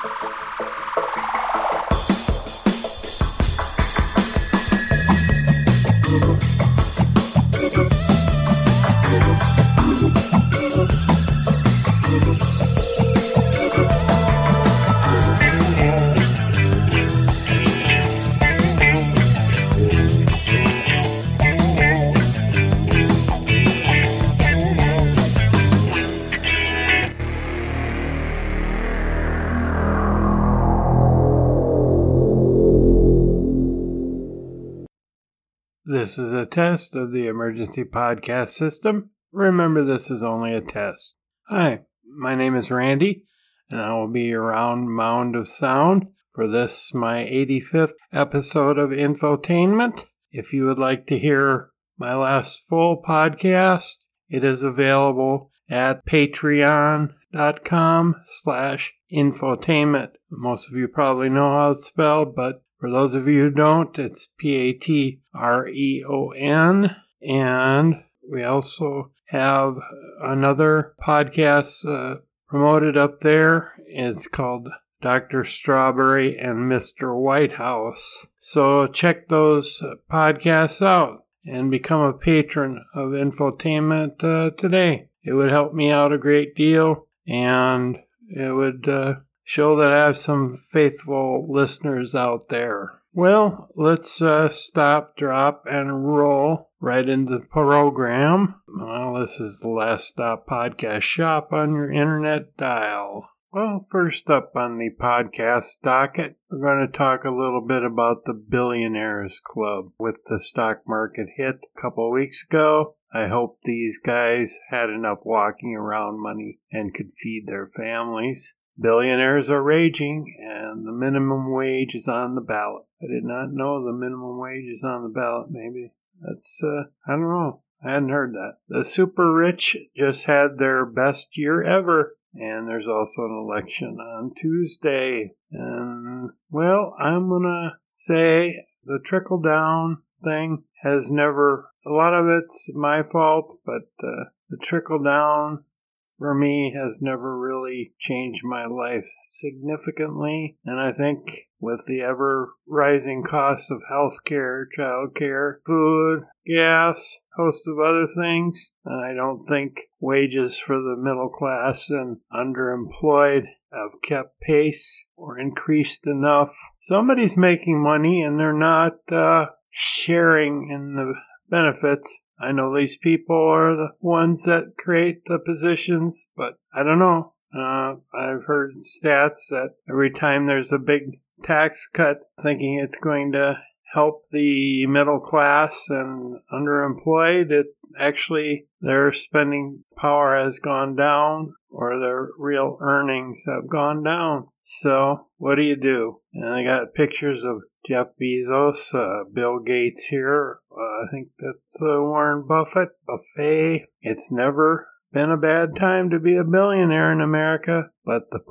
This is a test of the emergency podcast system. Remember, this is only a test. Hi, my name is Randy, and I will be your round mound of sound for this, my 85th episode of Infotainment. If you would like to hear my last full podcast, it is available at patreon.com/infotainment. Most of you probably know how it's spelled, but for those of you who don't, it's Patreon. And we also have another podcast promoted up there. It's called Dr. Strawberry and Mr. Whitehouse. So check those podcasts out and become a patron of Infotainment today. It would help me out a great deal, and it would show that I have some faithful listeners out there. Well, let's stop, drop, and roll right into the program. Well, this is the Last Stop Podcast Shop on your internet dial. Well, first up on the podcast docket, we're going to talk a little bit about the Billionaires Club. With the stock market hit a couple of weeks ago, I hope these guys had enough walking around money and could feed their families. Billionaires are raging, and the minimum wage is on the ballot. I did not know the minimum wage is on the ballot, maybe. That's, I don't know. I hadn't heard that. The super rich just had their best year ever, and there's also an election on Tuesday. And, well, I'm gonna say the trickle-down thing has never, a lot of it's my fault, but the trickle-down for me has never really changed my life significantly. And I think with the ever-rising costs of healthcare, childcare, food, gas, host of other things, I don't think wages for the middle class and underemployed have kept pace or increased enough. Somebody's making money and they're not sharing in the benefits. I know these people are the ones that create the positions, but I don't know. I've heard stats that every time there's a big tax cut, thinking it's going to help the middle class and underemployed, it actually their spending power has gone down or their real earnings have gone down. So what do? And I got pictures of Jeff Bezos, Bill Gates here. I think that's Warren Buffett. It's never been a bad time to be a billionaire in America, but the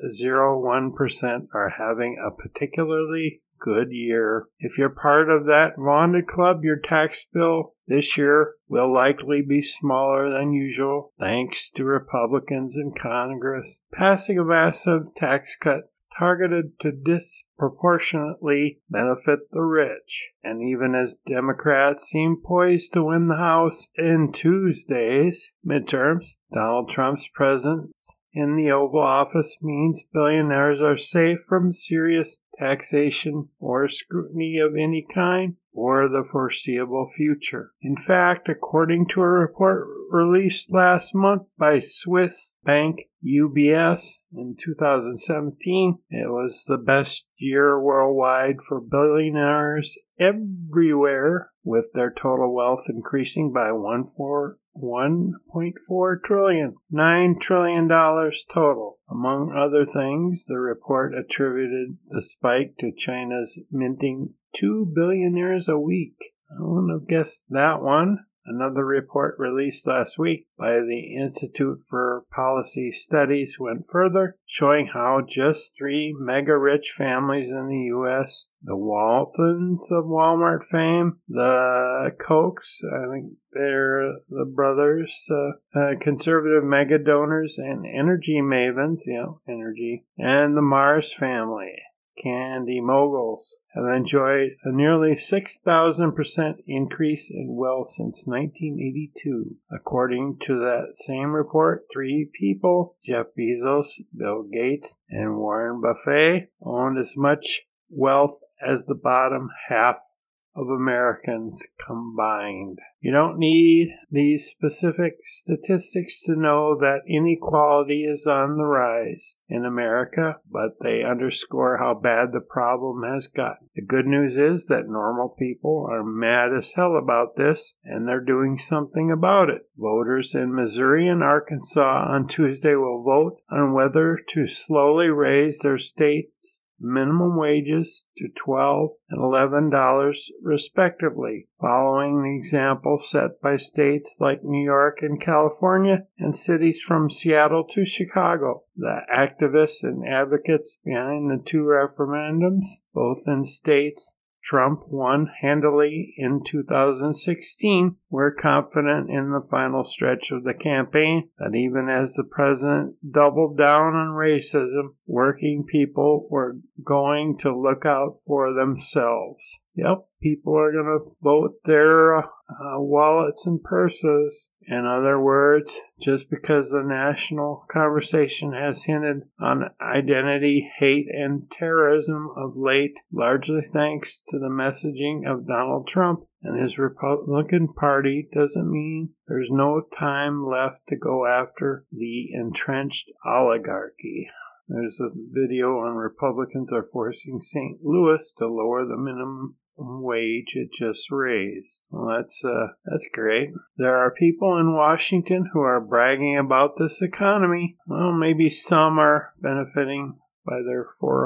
0.01% are having a particularly good year. If you're part of that vaunted club, your tax bill this year will likely be smaller than usual, thanks to Republicans in Congress passing a massive tax cut targeted to disproportionately benefit the rich. And even as Democrats seem poised to win the House in Tuesday's midterms, Donald Trump's presence in the Oval Office means billionaires are safe from serious taxation or scrutiny of any kind for the foreseeable future. In fact, according to a report released last month by Swiss bank UBS in 2017, it was the best year worldwide for billionaires everywhere, with their total wealth increasing by $1.4 trillion, $9 trillion total. Among other things, the report attributed the spike to China's minting 2 billionaires a week. I wouldn't have guessed that one. Another report released last week by the Institute for Policy Studies went further, showing how just 3 mega-rich families in the U.S., the Waltons of Walmart fame, the Kochs, I think they're the brothers, conservative mega donors and energy mavens, energy, and the Mars family, candy moguls, have enjoyed a nearly 6,000% increase in wealth since 1982. According to that same report, 3 people, Jeff Bezos, Bill Gates, and Warren Buffett, owned as much wealth as the bottom half of Americans combined. You don't need these specific statistics to know that inequality is on the rise in America, but they underscore how bad the problem has gotten. The good news is that normal people are mad as hell about this, and they're doing something about it. Voters in Missouri and Arkansas on Tuesday will vote on whether to slowly raise their state's minimum wages to $12 and $11 respectively, following the example set by states like New York and California and cities from Seattle to Chicago. The activists and advocates behind the 2 referendums, both in states Trump won handily in 2016, we're confident in the final stretch of the campaign that even as the president doubled down on racism, working people were going to look out for themselves. Yep, people are going to vote their wallets and purses. In other words, just because the national conversation has hinted on identity, hate, and terrorism of late, largely thanks to the messaging of Donald Trump and his Republican Party, doesn't mean there's no time left to go after the entrenched oligarchy. There's a video on Republicans are forcing St. Louis to lower the minimum wage it just raised. Well, that's great. There are people in Washington who are bragging about this economy. Well, maybe some are benefiting by their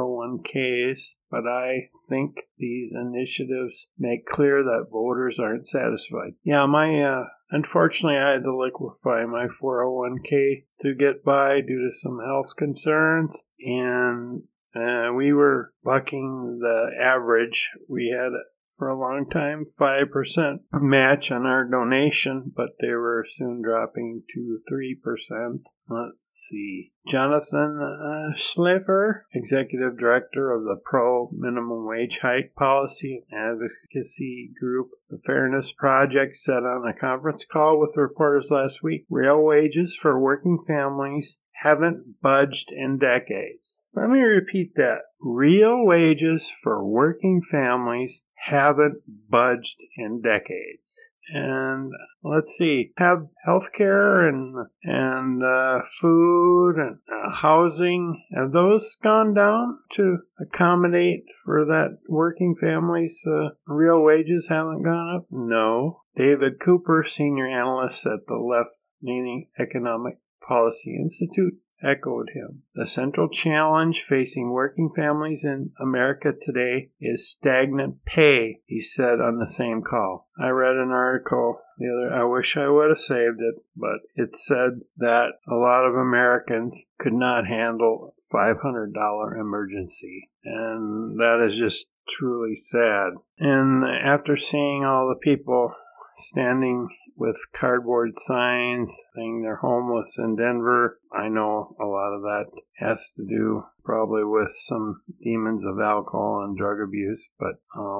401ks, but I think these initiatives make clear that voters aren't satisfied. Yeah, unfortunately, I had to liquefy my 401k to get by due to some health concerns, and we were bucking the average. We had for a long time 5% match on our donation, but they were soon dropping to 3%. Let's see. Jonathan Schleifer, Executive Director of the Pro Minimum Wage Hike Policy and Advocacy Group, the Fairness Project, said on a conference call with reporters last week, real wages for working families haven't budged in decades. Let me repeat that. Real wages for working families haven't budged in decades. And let's see, have healthcare and food and housing, have those gone down to accommodate for that working families? Real wages haven't gone up? No. David Cooper, senior analyst at the left-leaning Economic Policy Institute, echoed him. The central challenge facing working families in America today is stagnant pay, he said on the same call. I read an article I wish I would have saved it, but it said that a lot of Americans could not handle a $500 emergency. And that is just truly sad. And after seeing all the people standing with cardboard signs saying they're homeless in Denver, I know a lot of that has to do probably with some demons of alcohol and drug abuse, but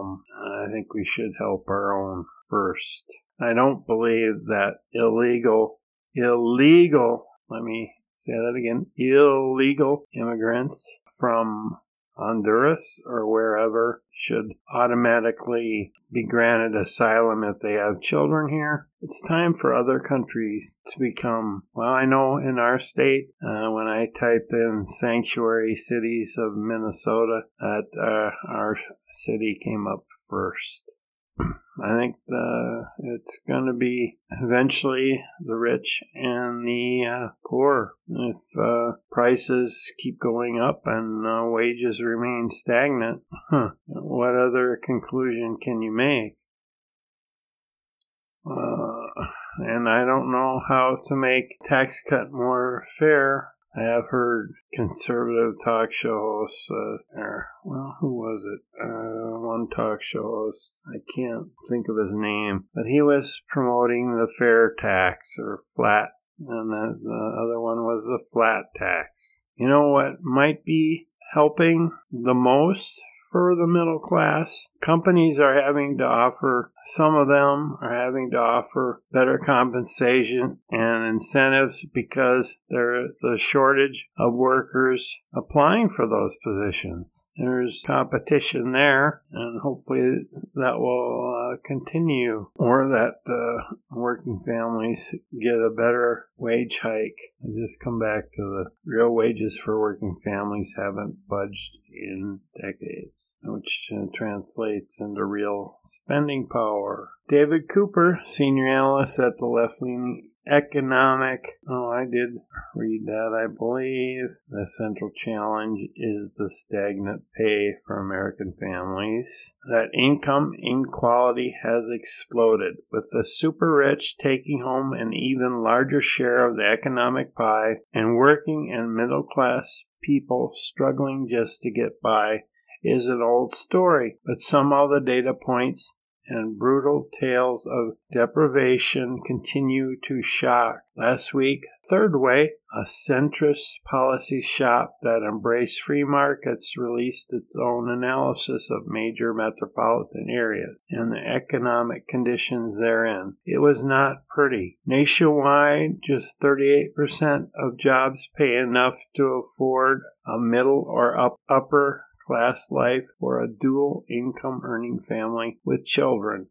I think we should help our own first. I don't believe that illegal, let me say that again, illegal immigrants from Honduras or wherever should automatically be granted asylum if they have children here. It's time for other countries to become, well, I know in our state, when I typed in sanctuary cities of Minnesota, that our city came up first. I think it's going to be eventually the rich and the poor. If prices keep going up and wages remain stagnant, what other conclusion can you make? And I don't know how to make tax cut more fair. I have heard conservative talk show hosts, who was it? One talk show host, I can't think of his name, but he was promoting the fair tax or flat, and the other one was the flat tax. You know what might be helping the most for the middle class? Companies are having to offer, some of them are having to offer better compensation and incentives because there's a shortage of workers applying for those positions. There's competition there, and hopefully that will continue, or that working families get a better wage hike. I just come back to the real wages for working families haven't budged in decades, which translates into real spending power. David Cooper, senior analyst at the left-leaning Economic. I did read that. I believe the central challenge is the stagnant pay for American families. That income inequality has exploded, with the super rich taking home an even larger share of the economic pie and working and middle class people struggling just to get by is an old story, but somehow the data points and brutal tales of deprivation continue to shock. Last week, Third Way, a centrist policy shop that embraced free markets, released its own analysis of major metropolitan areas and the economic conditions therein. It was not pretty. Nationwide, just 38% of jobs pay enough to afford a middle or upper class life for a dual income earning family with children.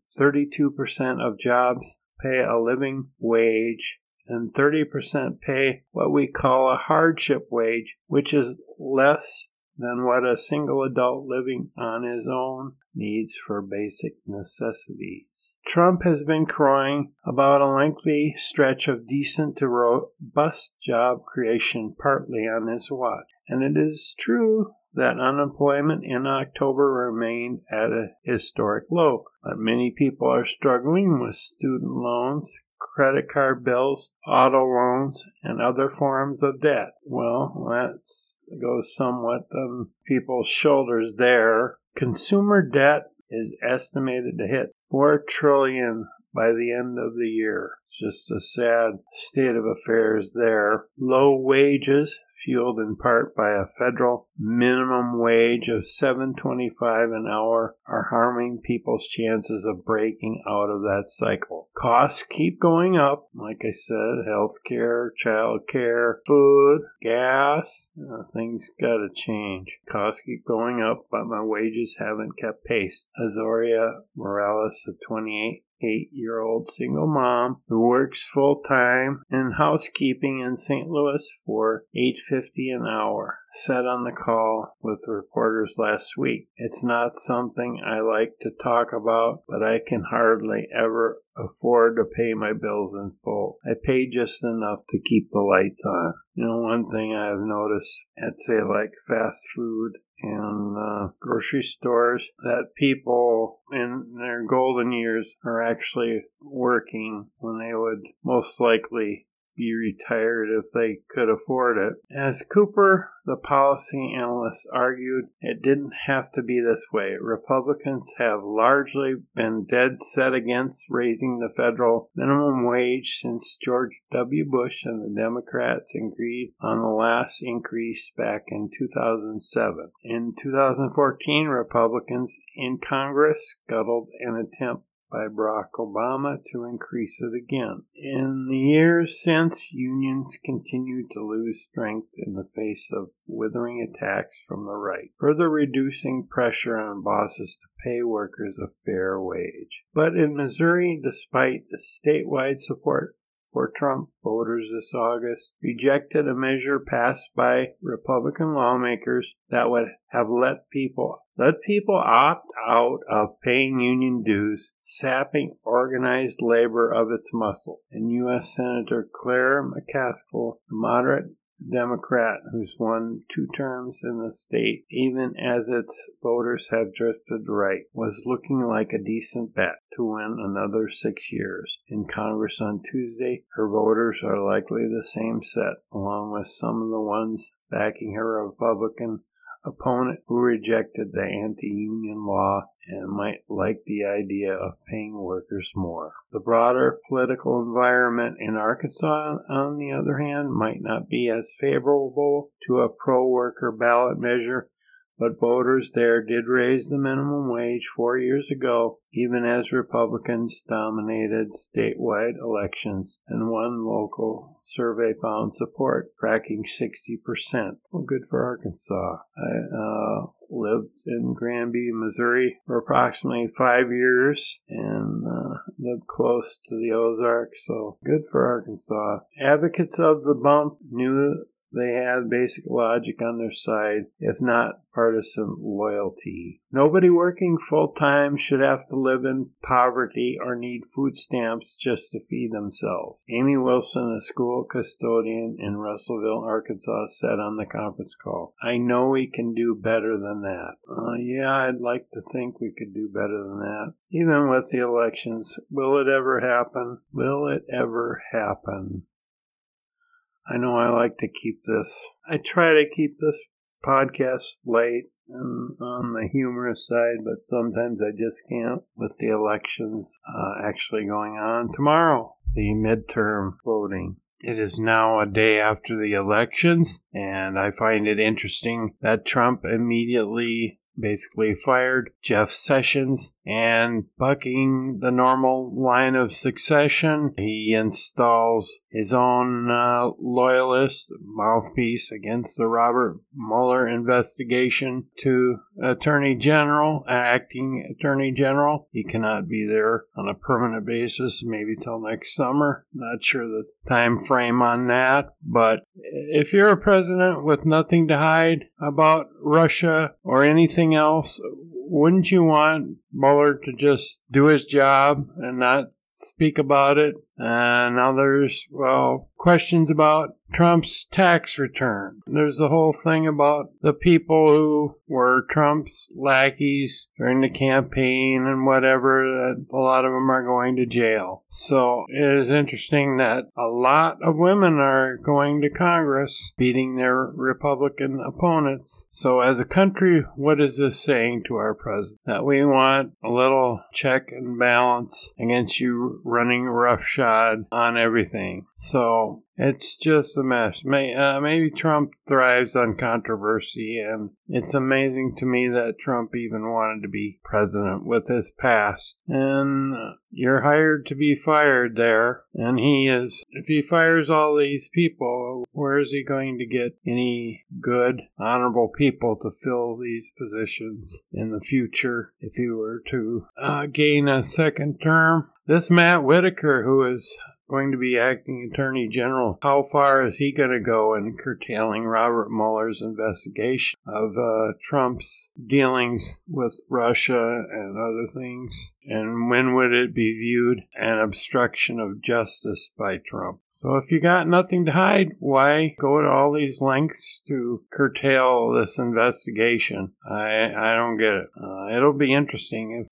32% of jobs pay a living wage, and 30% pay what we call a hardship wage, which is less than what a single adult living on his own needs for basic necessities. Trump has been crowing about a lengthy stretch of decent to robust job creation partly on his watch, and it is true that unemployment in October remained at a historic low, but many people are struggling with student loans, credit card bills, auto loans, and other forms of debt. Well, that goes somewhat on people's shoulders there. Consumer debt is estimated to hit $4 trillion by the end of the year. It's just a sad state of affairs there. Low wages, fueled in part by a federal minimum wage of $7.25 an hour, are harming people's chances of breaking out of that cycle. Costs keep going up, like I said, healthcare, childcare, food, gas. Things gotta change. Costs keep going up, but my wages haven't kept pace. Azoria Morales, a 28-year-old single mom who works full-time in housekeeping in St. Louis for $8.50 an hour, said on the call with reporters last week. It's not something I like to talk about, but I can hardly ever afford to pay my bills in full. I pay just enough to keep the lights on. One thing I've noticed at, say, like fast food and grocery stores, that people in their golden years are actually working when they would most likely be retired if they could afford it. As Cooper, the policy analyst, argued, it didn't have to be this way. Republicans have largely been dead set against raising the federal minimum wage since George W. Bush and the Democrats agreed on the last increase back in 2007. In 2014, Republicans in Congress scuttled an attempt by Barack Obama to increase it again. In the years since, unions continue to lose strength in the face of withering attacks from the right, further reducing pressure on bosses to pay workers a fair wage. But in Missouri, despite the statewide support for Trump, voters this August rejected a measure passed by Republican lawmakers that would have let people opt out of paying union dues, sapping organized labor of its muscle. And U.S. Senator Claire McCaskill, the moderate Democrat who's won 2 terms in the state, even as its voters have drifted right, was looking like a decent bet to win another 6 years. In Congress on Tuesday, her voters are likely the same set, along with some of the ones backing her Republican opponent who rejected the anti-union law and might like the idea of paying workers more. The broader political environment in Arkansas, on the other hand, might not be as favorable to a pro-worker ballot measure, but voters there did raise the minimum wage 4 years ago, even as Republicans dominated statewide elections, and one local survey found support cracking 60%. Well, good for Arkansas. I lived in Granby, Missouri for approximately 5 years and lived close to the Ozarks, so good for Arkansas. Advocates of the bump knew they had basic logic on their side, if not partisan loyalty. Nobody working full-time should have to live in poverty or need food stamps just to feed themselves. Amy Wilson, a school custodian in Russellville, Arkansas, said on the conference call, "I know we can do better than that." Yeah, I'd like to think we could do better than that. Even with the elections, will it ever happen? Will it ever happen? I know I like to I try to keep this podcast light and on the humorous side, but sometimes I just can't with the elections actually going on tomorrow, the midterm voting. It is now a day after the elections, and I find it interesting that Trump immediately basically fired Jeff Sessions, and bucking the normal line of succession, he installs his own loyalist mouthpiece against the Robert Mueller investigation to Attorney General, acting Attorney General. He cannot be there on a permanent basis, maybe till next summer. Not sure the time frame on that, but if you're a president with nothing to hide about Russia or anything else, wouldn't you want Mueller to just do his job and not speak about it? And now there's, questions about Trump's tax return. There's the whole thing about the people who were Trump's lackeys during the campaign and whatever, that a lot of them are going to jail. So it is interesting that a lot of women are going to Congress, beating their Republican opponents. So as a country, what is this saying to our president? That we want a little check and balance against you running roughshod on everything. So it's just a mess. Maybe Trump thrives on controversy, and it's amazing to me that Trump even wanted to be president with his past. And you're hired to be fired there, and if he fires all these people, where is he going to get any good, honorable people to fill these positions in the future if he were to gain a second term? This Matt Whitaker, who is going to be acting Attorney General, how far is he going to go in curtailing Robert Mueller's investigation of Trump's dealings with Russia and other things? And when would it be viewed an obstruction of justice by Trump? So if you got nothing to hide, why go to all these lengths to curtail this investigation? I don't get it. It'll be interesting.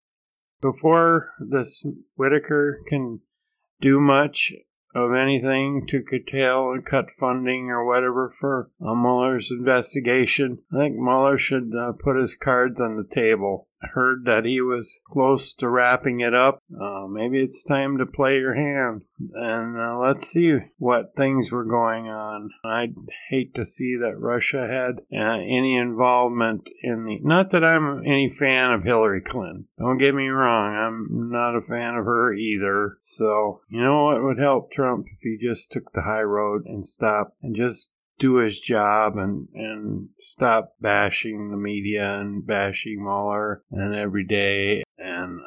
Before this Whitaker can do much of anything to curtail and cut funding or whatever for Mueller's investigation, I think Mueller should put his cards on the table. I heard that he was close to wrapping it up. Maybe it's time to play your hand. And let's see what things were going on. I'd hate to see that Russia had any involvement in Not that I'm any fan of Hillary Clinton. Don't get me wrong. I'm not a fan of her either. So, you know what would help Trump if he just took the high road and stopped and just do his job and stop bashing the media and bashing Mueller and every day and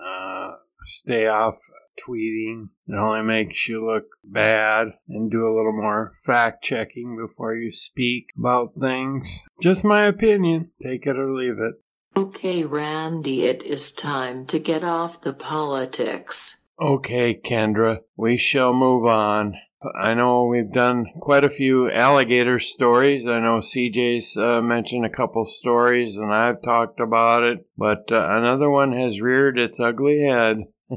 stay off tweeting. It only makes you look bad, and do a little more fact checking before you speak about things. Just my opinion. Take it or leave it. Okay, Randy, it is time to get off the politics. Okay, Kendra, we shall move on. I know we've done quite a few alligator stories. I know CJ's mentioned a couple stories, and I've talked about it. But another one has reared its ugly head.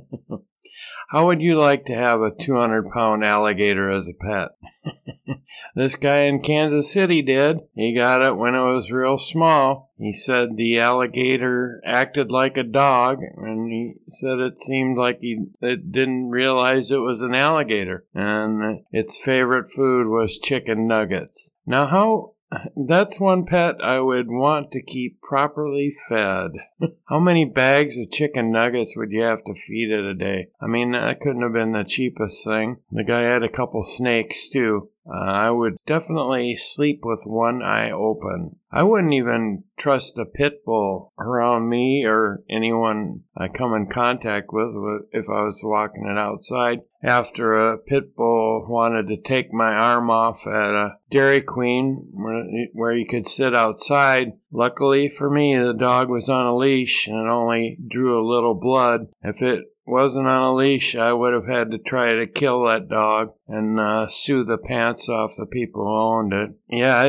How would you like to have a 200-pound alligator as a pet? This guy in Kansas City did. He got it when it was real small. He said the alligator acted like a dog, and he said it seemed like it didn't realize it was an alligator, and its favorite food was chicken nuggets. Now, that's one pet I would want to keep properly fed. How many bags of chicken nuggets would you have to feed it a day? I mean, that couldn't have been the cheapest thing. The guy had a couple snakes, too. I would definitely sleep with one eye open. I wouldn't even trust a pit bull around me or anyone I come in contact with if I was walking it outside. After a pit bull wanted to take my arm off at a Dairy Queen where you could sit outside. Luckily for me, the dog was on a leash and it only drew a little blood. If it wasn't on a leash, I would have had to try to kill that dog and sue the pants off the people who owned it. Yeah,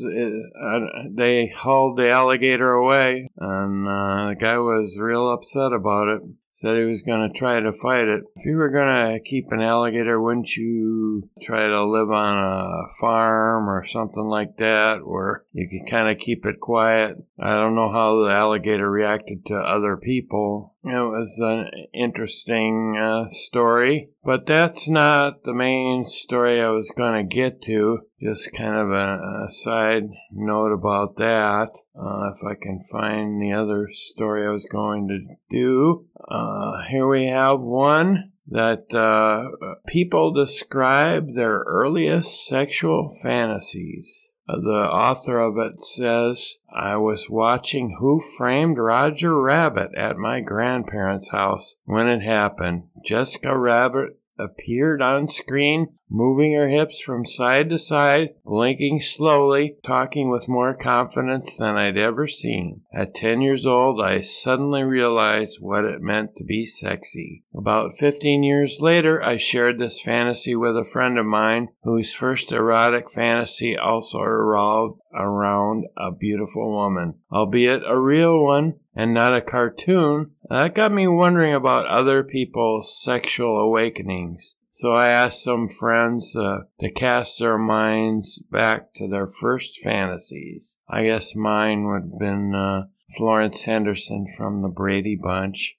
they hauled the alligator away, and the guy was real upset about it. Said he was going to try to fight it. If you were going to keep an alligator, wouldn't you try to live on a farm or something like that, where you could kind of keep it quiet? I don't know how the alligator reacted to other people. It was an interesting story, but that's not the main story I was going to get to. Just kind of a side note about that. If I can find the other story I was going to do. Here we have one that people describe their earliest sexual fantasies. The author of it says, I was watching Who Framed Roger Rabbit at my grandparents' house when it happened. Jessica Rabbit appeared on screen, moving her hips from side to side, blinking slowly, talking with more confidence than I'd ever seen. At 10 years old, I suddenly realized what it meant to be sexy. About 15 years later, I shared this fantasy with a friend of mine whose first erotic fantasy also revolved around a beautiful woman, albeit a real one and not a cartoon. That got me wondering about other people's sexual awakenings. So I asked some friends to cast their minds back to their first fantasies. I guess mine would have been Florence Henderson from the Brady Bunch.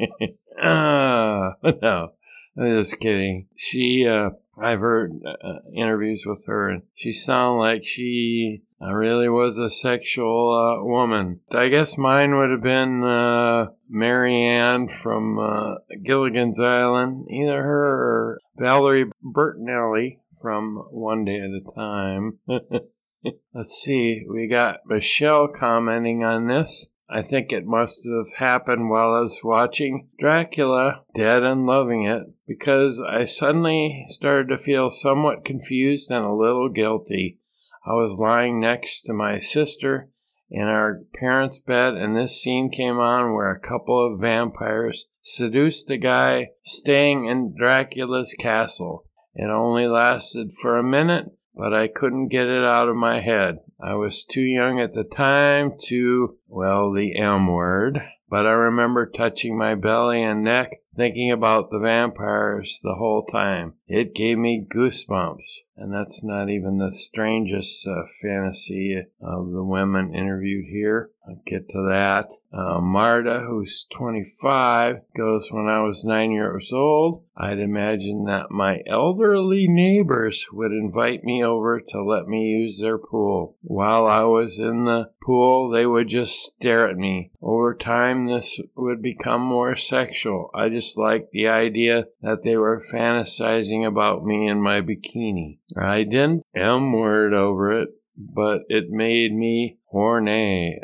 No, I'm just kidding. I've heard interviews with her, and she sounded like she really was a sexual woman. I guess mine would have been Mary Ann from Gilligan's Island, either her or Valerie Bertinelli from One Day at a Time. Let's see, we got Michelle commenting on this. I think it must have happened while I was watching Dracula, Dead and loving it, because I suddenly started to feel somewhat confused and a little guilty. I was lying next to my sister in our parents' bed, and this scene came on where a couple of vampires seduced a guy staying in Dracula's castle. It only lasted for a minute, but I couldn't get it out of my head. I was too young at the time to, the M word, but I remember touching my belly and neck, thinking about the vampires the whole time. It gave me goosebumps. And that's not even the strangest fantasy of the women interviewed here. I'll get to that. Marta, who's 25, goes, when I was 9 years old, I'd imagine that my elderly neighbors would invite me over to let me use their pool. While I was in the pool, they would just stare at me. Over time, this would become more sexual. I just liked the idea that they were fantasizing about me in my bikini. I didn't M word over it, but it made me horny.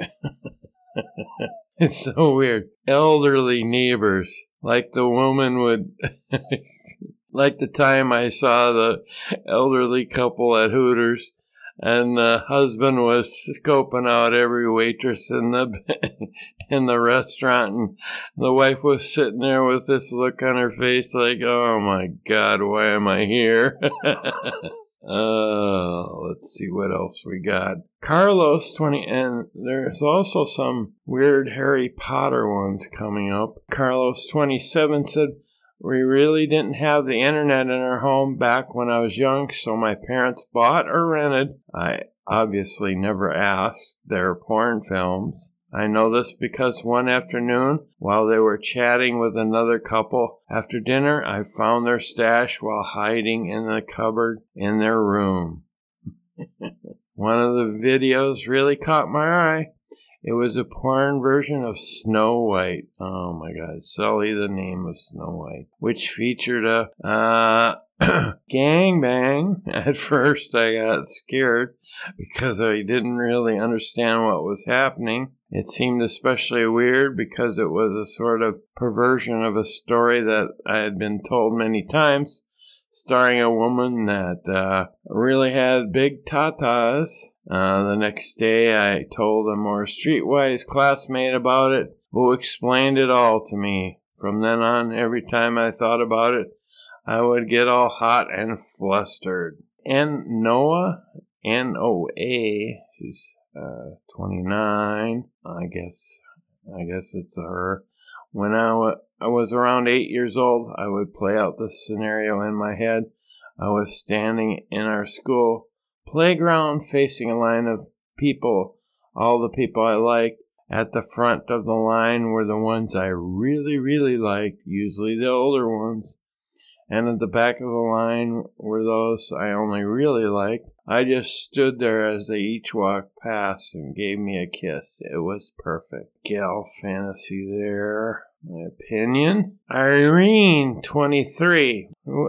It's so weird. Elderly neighbors. Like the woman would... like the time I saw the elderly couple at Hooters, and the husband was scoping out every waitress in in the restaurant, and the wife was sitting there with this look on her face like, oh my God, why am I here? Let's see what else we got. Carlos 20, and there's also some weird Harry Potter ones coming up. Carlos 27 said, we really didn't have the internet in our home back when I was young, so my parents bought or rented, I obviously never asked, their porn films. I know this because one afternoon, while they were chatting with another couple after dinner, I found their stash while hiding in the cupboard in their room. One of the videos really caught my eye. It was a porn version of Snow White. Oh my God, Sully, the name of Snow White, which featured a gangbang. At first I got scared because I didn't really understand what was happening. It seemed especially weird because it was a sort of perversion of a story that I had been told many times, starring a woman that really had big tatas. The next day I told a more streetwise classmate about it, who explained it all to me. From then on, every time I thought about it, I would get all hot and flustered. And Noah, N-O-A, she's 29, I guess it's her. When I was around 8 years old, I would play out this scenario in my head. I was standing in our school playground facing a line of people, all the people I liked. At the front of the line were the ones I really, really liked, usually the older ones. And at the back of the line were those I only really liked. I just stood there as they each walked past and gave me a kiss. It was perfect. Gal fantasy there. My opinion? Irene, 23.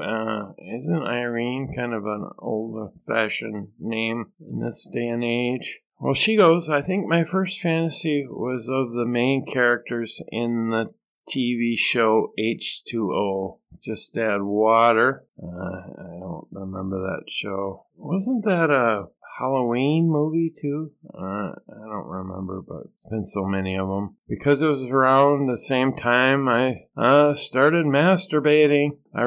Isn't Irene kind of an old-fashioned name in this day and age? Well, she goes, I think my first fantasy was of the main characters in the TV show H2O. Just add water. I don't remember that show. Wasn't that a Halloween movie too? I don't remember, but it's been so many of them. Because it was around the same time I started masturbating. I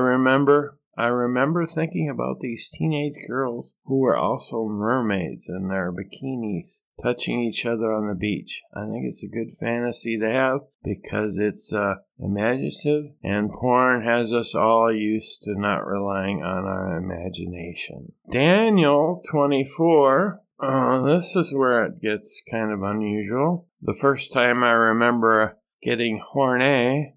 remember thinking about these teenage girls who were also mermaids in their bikinis, touching each other on the beach. I think it's a good fantasy to have because it's imaginative, and porn has us all used to not relying on our imagination. Daniel, 24. This is where it gets kind of unusual. The first time I remember getting horny,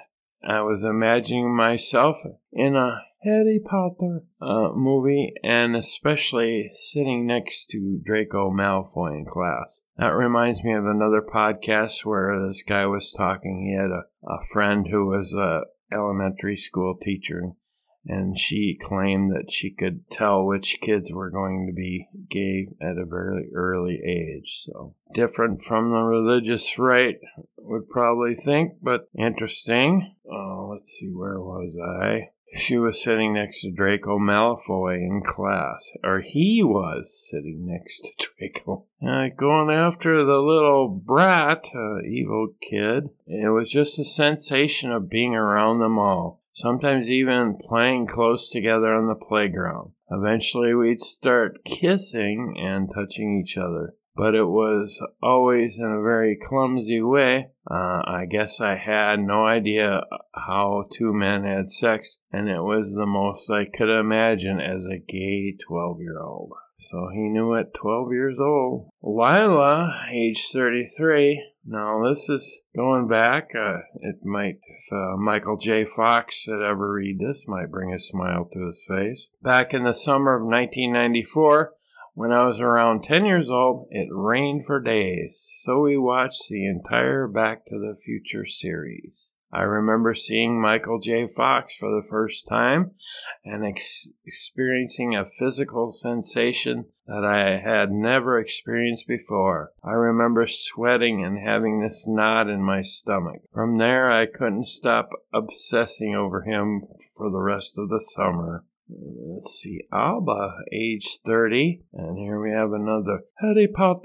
I was imagining myself in a Harry Potter movie, and especially sitting next to Draco Malfoy in class. That reminds me of another podcast where this guy was talking. He had a friend who was a elementary school teacher, and she claimed that she could tell which kids were going to be gay at a very early age. So different from the religious right would probably think, but interesting. Let's see, where was I? She was sitting next to Draco Malfoy in class. Or he was sitting next to Draco. Going after the little brat, evil kid. It was just a sensation of being around them all. Sometimes even playing close together on the playground. Eventually we'd start kissing and touching each other. But it was always in a very clumsy way. I guess I had no idea how two men had sex, and it was the most I could imagine as a gay 12-year-old. So he knew at 12 years old. Lila, age 33. Now this is going back. It might, if Michael J. Fox should ever read this, might bring a smile to his face. Back in the summer of 1994, when I was around 10 years old, it rained for days, so we watched the entire Back to the Future series. I remember seeing Michael J. Fox for the first time and experiencing a physical sensation that I had never experienced before. I remember sweating and having this knot in my stomach. From there, I couldn't stop obsessing over him for the rest of the summer. Let's see, Alba, age 30. And here we have another Harry Potter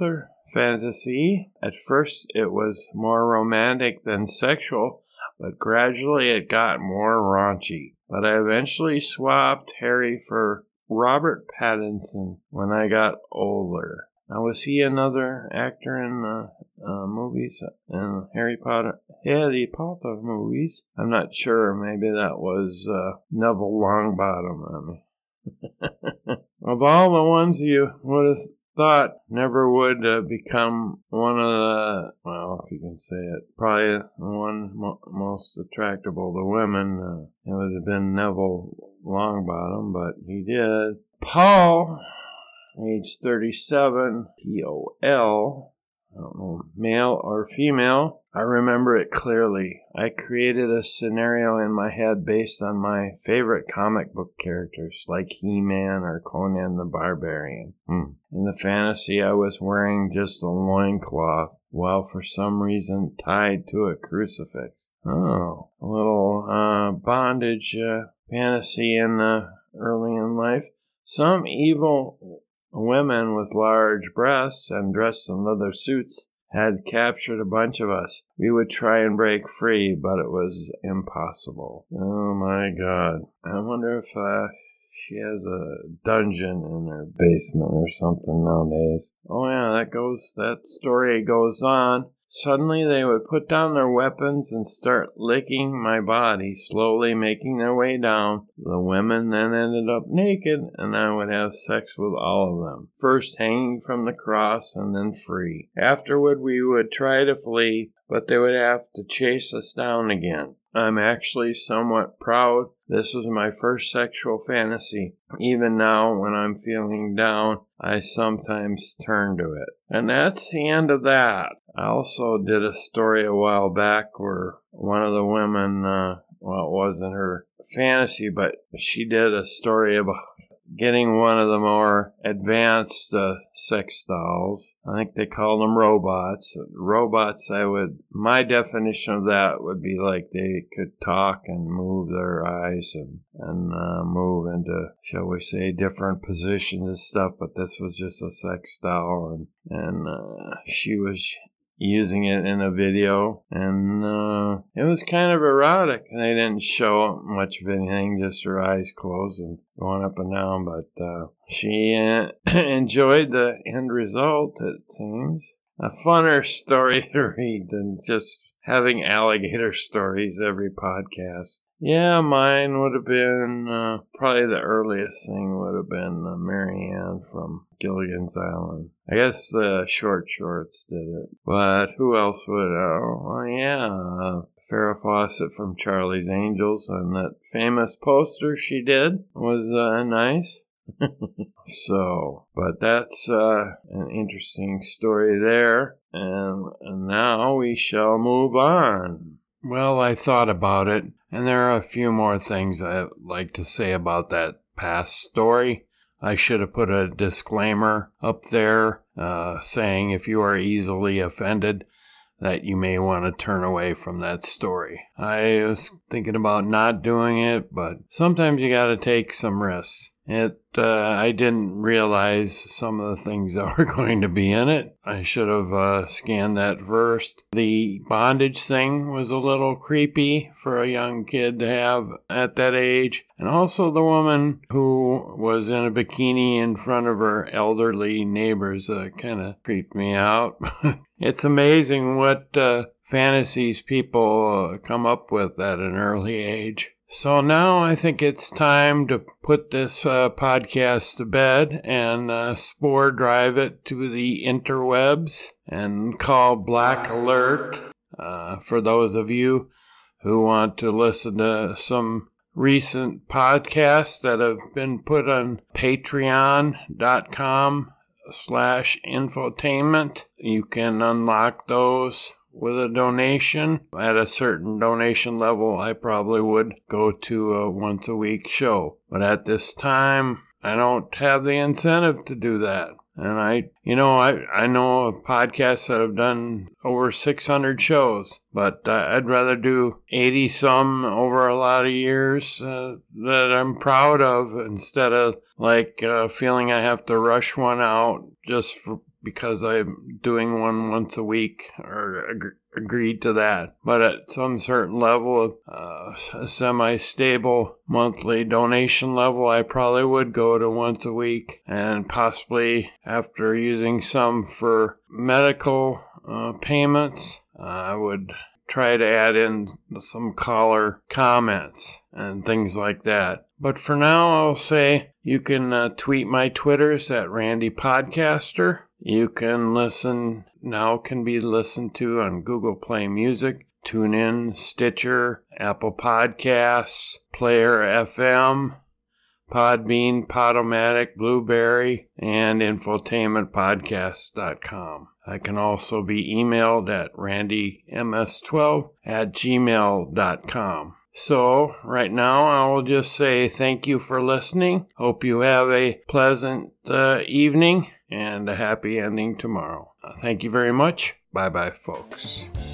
fantasy. At first, it was more romantic than sexual, but gradually it got more raunchy. But I eventually swapped Harry for Robert Pattinson when I got older. Now, was he another actor in movies, in Harry Potter movies? I'm not sure. Maybe that was Neville Longbottom. Of all the ones you would have thought never would become one of the, well, if you can say it, probably one most attractable to women, it would have been Neville Longbottom, but he did. Paul, age 37, P-O-L, I don't know, male or female. I remember it clearly. I created a scenario in my head based on my favorite comic book characters, like He-Man or Conan the Barbarian. In the fantasy, I was wearing just a loincloth, while for some reason tied to a crucifix. Oh, a little bondage fantasy early in life. Some evil women with large breasts and dressed in leather suits had captured a bunch of us. We would try and break free, but it was impossible. Oh my God. I wonder if she has a dungeon in her basement or something nowadays. Oh yeah, that story goes on. Suddenly they would put down their weapons and start licking my body, slowly making their way down. The women then ended up naked, and I would have sex with all of them. First hanging from the cross and then free. Afterward we would try to flee, but they would have to chase us down again. I'm actually somewhat proud. This was my first sexual fantasy. Even now, when I'm feeling down, I sometimes turn to it. And that's the end of that. I also did a story a while back where one of the women, well, it wasn't her fantasy, but she did a story about getting one of the more advanced sex dolls. I think they call them robots. Robots, my definition of that would be like they could talk and move their eyes and move into, shall we say, different positions and stuff, but this was just a sex doll, and she was using it in a video, and it was kind of erotic. They didn't show much of anything, just her eyes closed and going up and down, but she enjoyed the end result, it seems. A funner story to read than just having alligator stories every podcast. Yeah, mine would have been, probably the earliest thing would have been Marianne from Gilligan's Island. I guess the short shorts did it. But who else would? Farrah Fawcett from Charlie's Angels, and that famous poster she did was nice. So, but that's an interesting story there. And now we shall move on. Well, I thought about it, and there are a few more things I'd like to say about that past story. I should have put a disclaimer up there saying if you are easily offended, that you may want to turn away from that story. I was thinking about not doing it, but sometimes you got to take some risks. I didn't realize some of the things that were going to be in it. I should have scanned that first. The bondage thing was a little creepy for a young kid to have at that age. And also the woman who was in a bikini in front of her elderly neighbors kind of creeped me out. It's amazing what fantasies people come up with at an early age. So now I think it's time to put this podcast to bed and spore drive it to the interwebs and call Black Alert for those of you who want to listen to some recent podcasts that have been put on patreon.com/infotainment. You can unlock those with a donation. At a certain donation level, I probably would go to a once a week show. But at this time, I don't have the incentive to do that. And I know of podcasts that have done over 600 shows, but I'd rather do 80 some over a lot of years that I'm proud of, instead of feeling I have to rush one out just because I'm doing one once a week or agreed to that. But at some certain level of a semi-stable monthly donation level, I probably would go to once a week, and possibly after using some for medical payments, I would try to add in some caller comments and things like that. But for now, I'll say you can tweet my Twitters at Randy Podcaster. You can be listened to on Google Play Music, TuneIn, Stitcher, Apple Podcasts, Player FM, Podbean, Podomatic, Blueberry, and infotainmentpodcast.com. I can also be emailed at randyms12@gmail.com. So, right now, I will just say thank you for listening. Hope you have a pleasant evening and a happy ending tomorrow. Thank you very much. Bye-bye, folks.